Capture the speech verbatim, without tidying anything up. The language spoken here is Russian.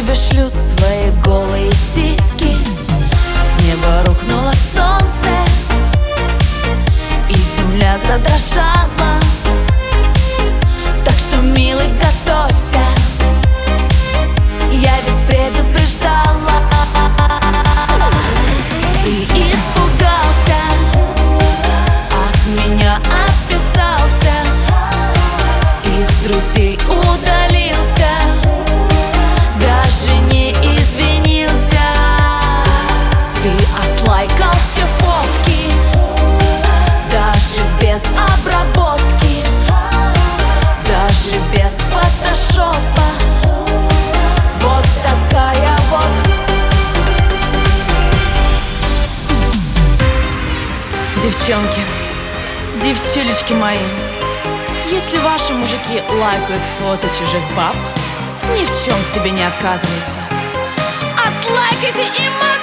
тебе шлют свои голые сиськи. С неба рухнуло солнце, и земля задрожала. Так что, милый, готовься, я ведь предупреждала. Ты испугался, от меня отписался, из друзей удалился, даже не извинился. Ты отлайкал все фотки, даже без обработки, даже без фотошопа. Вот такая вот. Девчонки, девчулечки мои, если ваши мужики лайкают фото чужих баб, ни в чем себе не отказывайте. Отлайкайте и